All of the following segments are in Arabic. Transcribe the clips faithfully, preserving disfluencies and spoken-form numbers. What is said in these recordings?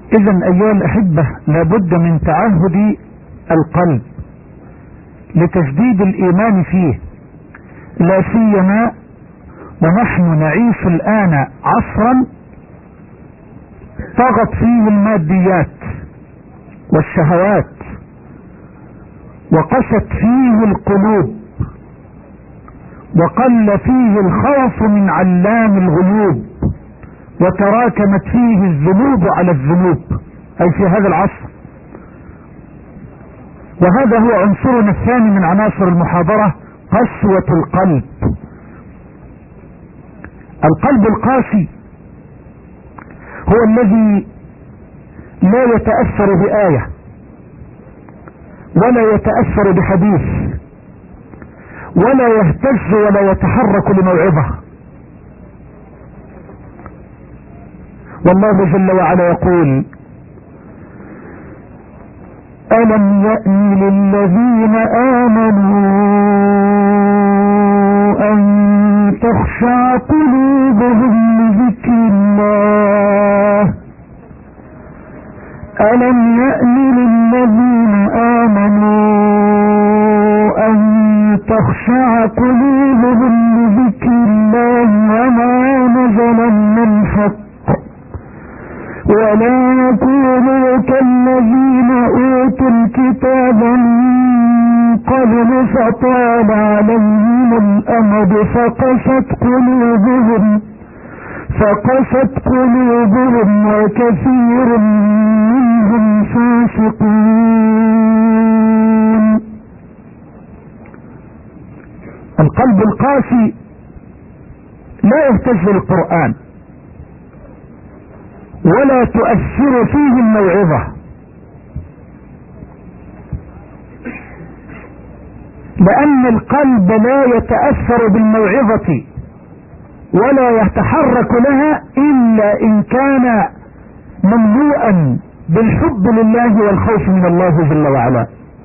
اذا ايها الاحبة لابد من تعهد القلب لتجديد الايمان فيه، لا سيما ونحن نعيش الان عصرا طغت فيه الماديات والشهوات وقست فيه القلوب وقل فيه الخوف من علام الغيوب وتراكمت فيه الذنوب على الذنوب، اي في هذا العصر. وهذا هو عنصرنا الثاني من عناصر المحاضرة، قسوة القلب. القلب القاسي هو الذي لا يتأثر بآية ولا يتأثر بحديث ولا يهتز ولا يتحرك لموعظة. والله جل وعلا يقول: ألم يأن للذين آمنوا أن تخشع قلوبهم لذكر الله ألم يأن للذين آمنوا أن تخشع قلوبهم لذكر الله وما نزل من حق ولا يكونوا كالذين أوتوا الكتاب من قبل فطال عليهم الأمد فقست قلوبهم فقست قلوبهم وكثير منهم فاسقون. القلب القاسي لا يهتز القرآن ولا تؤثر فيه الموعظة، لأن القلب لا يتأثر بالموعظة ولا يتحرك لها إلا إن كان مملوءا بالحب لله والخوف من الله جل وعلا.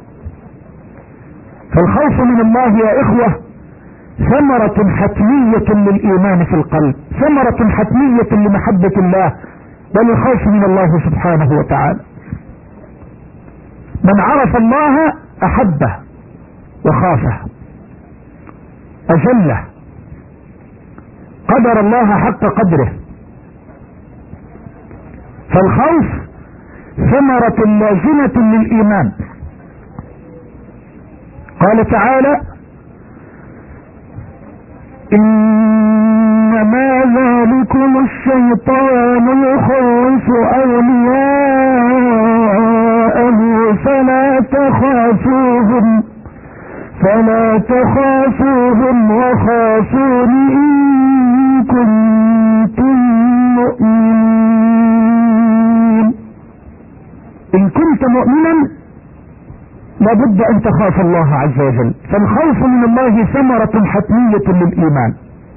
فالخوف من الله يا إخوة ثمرة حتمية للإيمان في القلب، ثمرة حتمية لمحبة الله وللخوف من الله سبحانه وتعالى. من عرف الله أحبه وخافه أجله، قدر الله حق قدره. فالخوف ثمرة لازمة للإيمان. قال تعالى: إنما ذلكم الشيطان يخوف أولياءه فلا تخافوهم فلا تخافوهم وخافون إن كنتم مؤمنين. إن كنت مؤمنا لابد أن تخاف الله عز وجل. فالخوف من الله ثمرة حتمية للإيمان.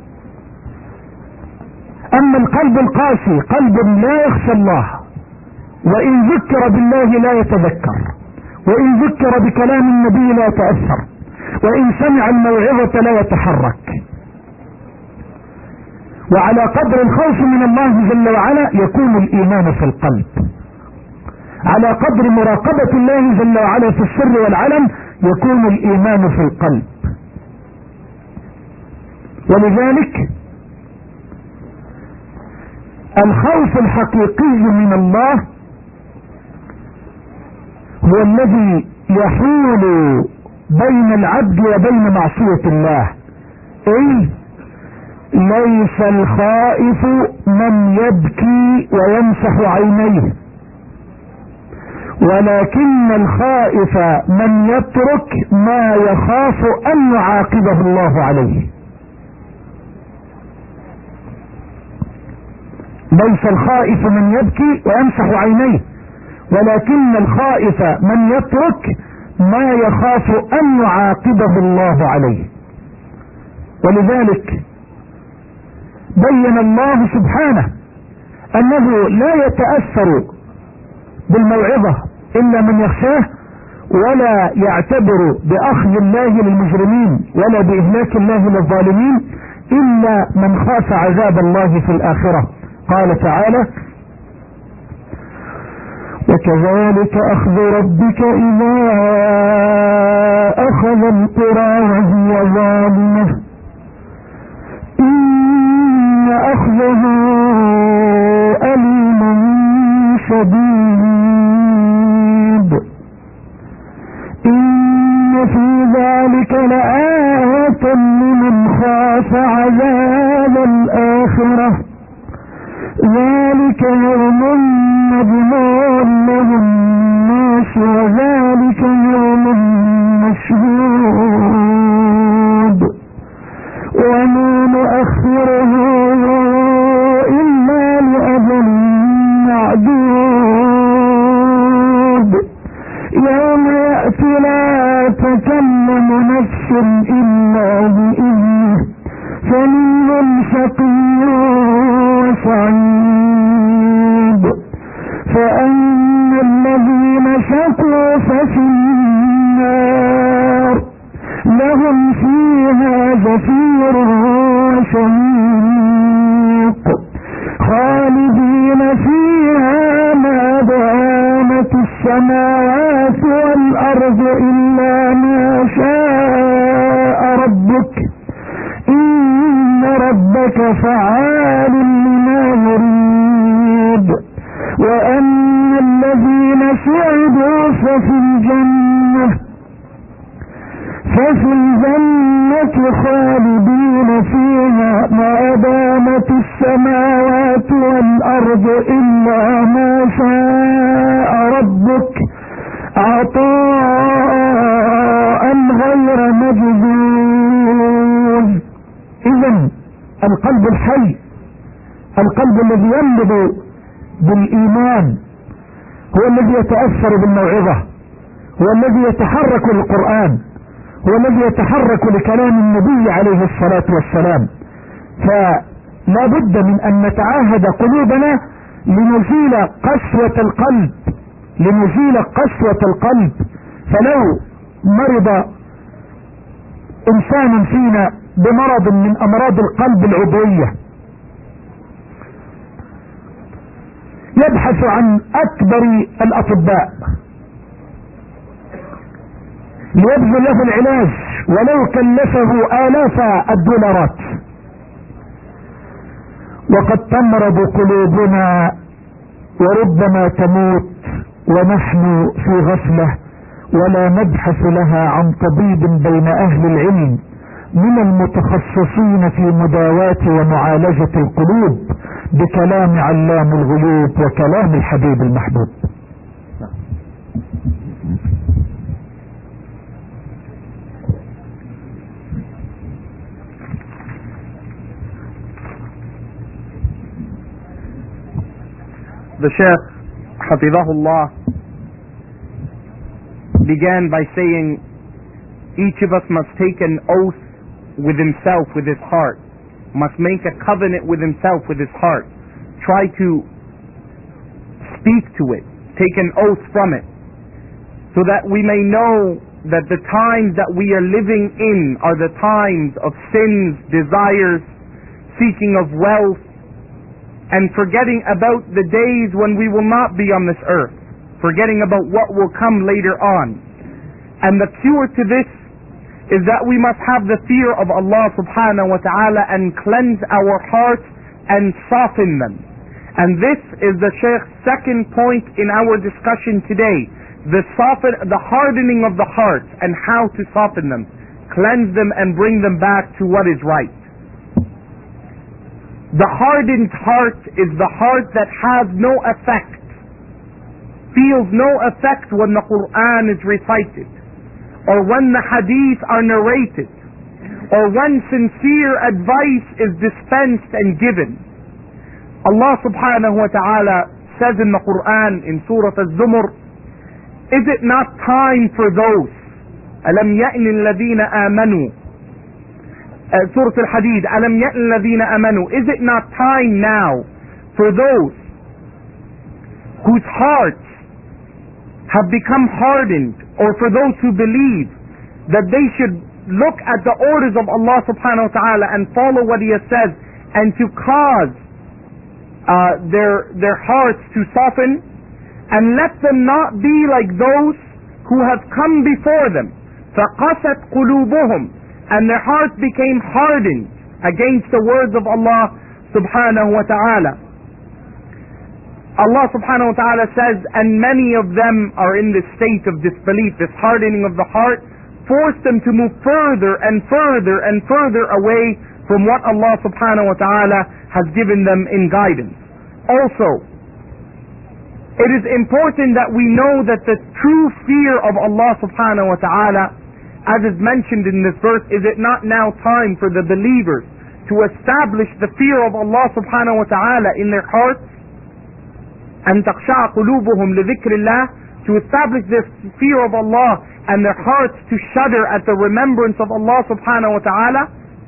أما القلب القاسي قلب لا يخشى الله، وإن ذكر بالله لا يتذكر، وإن ذكر بكلام النبي لا يتأثر، وإن سمع الموعظة لا يتحرك. وعلى قدر الخوف من الله جل وعلا يكون الإيمان في القلب، على قدر مراقبة الله جل وعلا في السر والعلن يكون الإيمان في القلب. ولذلك الخوف الحقيقي من الله هو الذي يحول بين العبد وبين معصية الله. اي ليس الخائف من يبكي ويمسح عينيه، ولكن الخائف من يترك ما يخاف ان يعاقبه الله عليه. ليس الخائف من يبكي ويمسح عينيه، ولكن الخائف من يترك ما يخاف ان يعاقبه الله عليه. ولذلك بين الله سبحانه انه لا يتأثر بالموعظة الا من يخشاه، ولا يعتبر باخذ الله للمجرمين ولا باهلاك الله للظالمين الا من خاف عذاب الله في الاخرة. قال تعالى: وكذلك أخذ ربك إذا أخذ القرى وهي ظالمة إن أخذه أليم شديد إن في ذلك لآية لمن خاف عذاب الآخرة ذلك يوم مجموع له الناس وذلك يوم مشهود وما نؤخره إلا لأجل معدود يوم يأتي لا تكلم نفس إلا بإذنه فمنهم شقي وسعيد فأما الذين شقوا ففي النار لهم فيها زفير وشهيق خالدين فيها ما دامت السماوات والأرض إلا ما شاء ربك إن ربك فعال لما يريد وأما الذين سعدوا ففي الجنة ففي الجنة خالدين فيها ما دامت السماوات والأرض إلا ما شاء ربك عطاء غير مجذوذ. إذن القلب الحي القلب الذي ينبض بالإيمان هو الذي يتأثر بالموعظة هو الذي يتحرك للقرآن هو الذي يتحرك لكلام النبي عليه الصلاة والسلام. فلا بد من أن نتعاهد قلوبنا لنزيل قسوة القلب لنزيل قسوة القلب. فلو مرض إنسان فينا بمرض من أمراض القلب العضوية يبحث عن أكبر الأطباء ليبذل له العلاج ولو كلفه آلاف الدولارات، وقد تمرض قلوبنا وربما تموت ونحن في غفلة ولا نبحث لها عن طبيب بين أهل العلم من المتخصصين في مداواة ومعالجة القلوب بكلام علام الغيوب وكلام الحبيب المحبوب. The Shaykh, Hafidahullah, began by saying each of us must take an oath with himself, with his heart, must make a covenant with himself, with his heart, try to speak to it, take an oath from it, so that we may know that the times that we are living in are the times of sins, desires, seeking of wealth, and forgetting about the days when we will not be on this earth, forgetting about what will come later on. And the cure to this is that we must have the fear of Allah subhanahu wa ta'ala and cleanse our hearts and soften them. And this is the Shaykh's second point in our discussion today, the soften, the hardening of the hearts and how to soften them, cleanse them and bring them back to what is right. The hardened heart is the heart that has no effect, feels no effect when the Quran is recited, or when the hadith are narrated, or when sincere advice is dispensed and given. Allah subhanahu wa ta'ala says in the Quran in Surah Az-Zumar, is it not time for those, أَلَمْ يَأْنِ الَّذِينَ آمَنُوا, Uh, Surah Al-Hadid, أَلَمْ يَأْنِ الَّذِينَ آمَنُوا, is it not time now for those whose hearts have become hardened, or for those who believe, that they should look at the orders of Allah subhanahu wa ta'ala and follow what He has said, and to cause uh, their, their hearts to soften? and let them not be like those who have come before them. فَقَسَتْ قُلُوبُهُمْ, and their hearts became hardened against the words of Allah subhanahu wa ta'ala. Allah subhanahu wa ta'ala says, and many of them are in this state of disbelief, this hardening of the heart, forced them to move further and further and further away from what Allah subhanahu wa ta'ala has given them in guidance. Also, it is important that we know that the true fear of Allah subhanahu wa ta'ala, as is mentioned in this verse, is it not now time for the believers to establish the fear of Allah subhanahu wa ta'ala in their hearts? أن تخشع قلوبهم لذكر الله, to establish this fear of Allah and their hearts to shudder at the remembrance of Allah subhanahu wa ta'ala.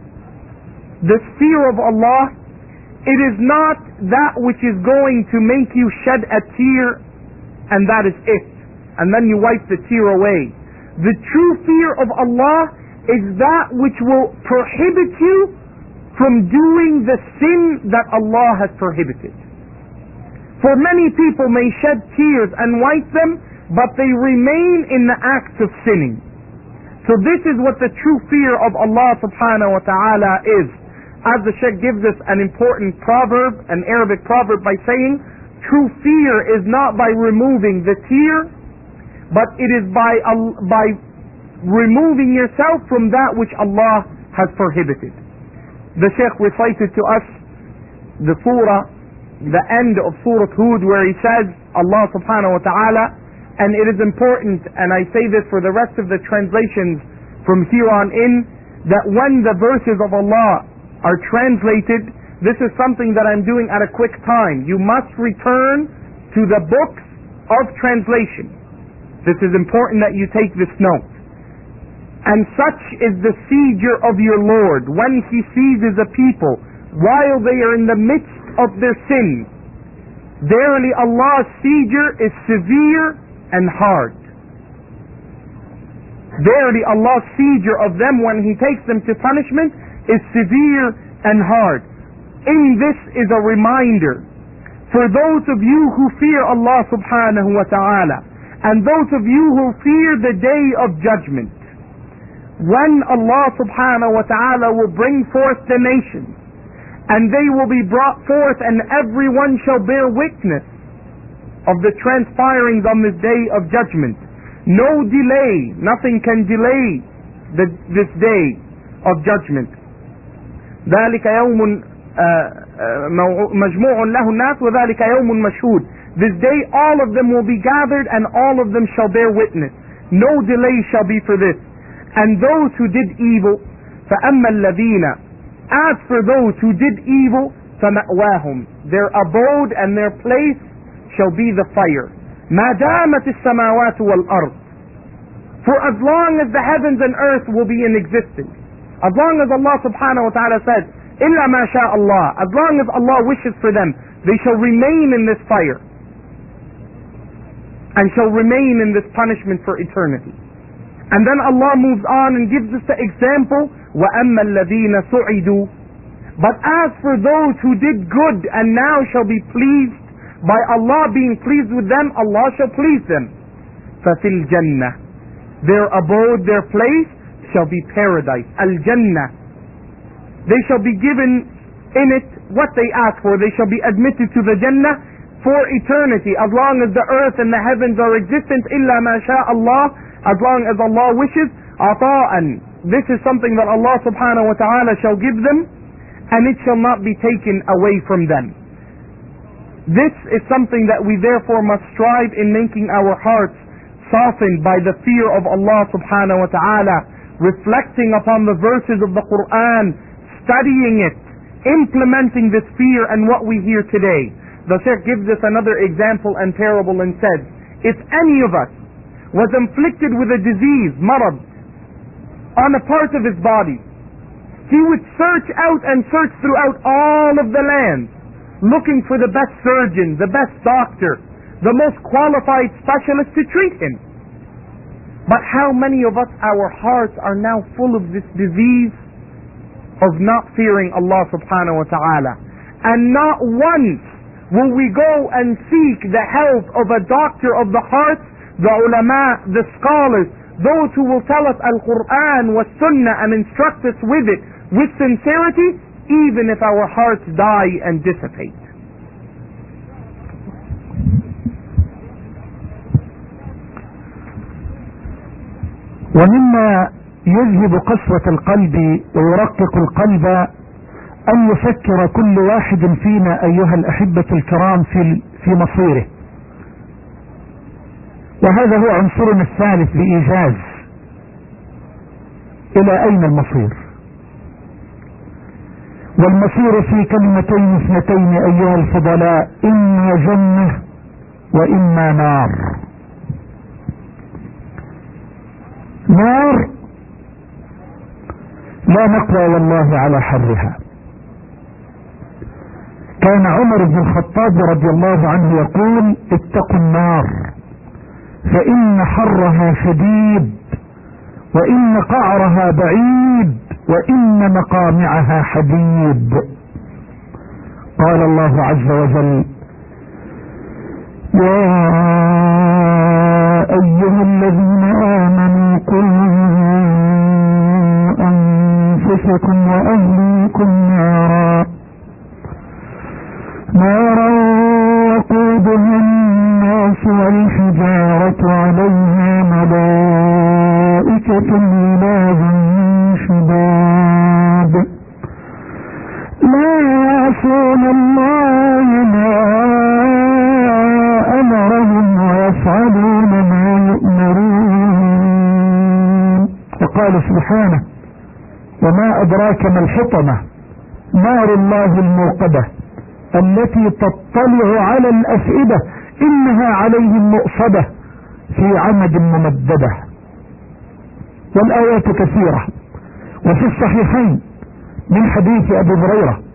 This fear of Allah, it is not that which is going to make you shed a tear and that is it, and then you wipe the tear away. The true fear of Allah is that which will prohibit you from doing the sin that Allah has prohibited. For many people may shed tears and wipe them, but they remain in the act of sinning. So this is what the true fear of Allah subhanahu wa ta'ala is. As the Shaykh gives us an important proverb, an Arabic proverb, by saying, true fear is not by removing the tear, but it is by, by removing yourself from that which Allah has prohibited. The Shaykh recited to us the surah, the end of Surah Hud, where he says, Allah subhanahu wa ta'ala, and it is important, and I say this for the rest of the translations from here on in, that when the verses of Allah are translated, this is something that I'm doing at a quick time. You must return to the books of translation. This is important that you take this note. And such is the seizure of your Lord when He seizes a people while they are in the midst of their sin. Verily Allah's seizure is severe and hard. Verily Allah's seizure of them when He takes them to punishment is severe and hard. In this is a reminder for those of you who fear Allah subhanahu wa ta'ala, and those of you who fear the day of judgment, when Allah subhanahu wa ta'ala will bring forth the nations, and they will be brought forth, and everyone shall bear witness of the transpirings on this day of judgment. No delay, nothing can delay the, this day of judgment. ذلك يوم مجموع له الناس وذلك يوم مشهود. This day all of them will be gathered and all of them shall bear witness. No delay shall be for this. And those who did evil, فَأَمَّا الَّذِينَ, as for those who did evil, فَمَأْوَاهُمْ, their abode and their place shall be the fire. مَا دَامَتِ السَّمَاوَاتُ وَالْأَرْضِ, for as long as the heavens and earth will be in existence, as long as Allah subhanahu wa ta'ala says, إِلَّا مَا شَاءَ اللَّهِ, as long as Allah wishes for them, they shall remain in this fire and shall remain in this punishment for eternity. And then Allah moves on and gives us the example, وَأَمَّا الَّذِينَ سُعِدُوا, but as for those who did good and now shall be pleased, by Allah being pleased with them, Allah shall please them. فَفِي الْجَنَّةِ, their abode, their place shall be paradise, Al-Jannah. They shall be given in it what they ask for. They shall be admitted to the Jannah for eternity, as long as the earth and the heavens are existent, إِلَّا مَا شَاءَ اللَّهِ, as long as Allah wishes, عطاءً. This is something that Allah subhanahu wa ta'ala shall give them, and it shall not be taken away from them. This is something that we therefore must strive in making our hearts softened by the fear of Allah subhanahu wa ta'ala, reflecting upon the verses of the Quran, studying it, implementing this fear and what we hear today. The Shaykh gives us another example and parable and said, if any of us was inflicted with a disease, marad, on a part of his body, he would search out and search throughout all of the land, looking for the best surgeon, the best doctor, the most qualified specialist to treat him. But how many of us, our hearts are now full of this disease of not fearing Allah subhanahu wa ta'ala, and not once Will we go and seek the help of a doctor of the heart, the ulama, the scholars, those who will tell us Al-Quran was Sunnah and instruct us with it with sincerity, even if our hearts die and dissipate? ومما يذهب قسوة القلب ويرقق القلب أن يفكر كل واحد فينا أيها الأحبة الكرام في في مصيره، وهذا هو عنصرنا الثالث بإيجاز. إلى أين المصير؟ والمصير في كلمتين اثنتين أيها الفضلاء: إما جنة وإما نار. نار لا نقوى والله على حرها. كان عمر بن الخطاب رضي الله عنه يقول: اتقوا النار فإن حرها شديد وإن قعرها بعيد وإن مقامعها حديد. قال الله عز وجل: يا أيها الذين آمنوا قوا أنفسكم وأهليكم نارا نارا وقودها الناس والحجارة عليها ملائكة غلاظ شداد لا يعصون الله ما أمرهم ويفعلون ما يؤمرون. وقال سبحانه: وما أدراك ما الحطمة نار الله الموقدة التي تطلع على الأفئدة إنها عليهم مؤصدة في عمد ممددة. والآيات كثيرة. وفي الصحيحين من حديث أبي هريرة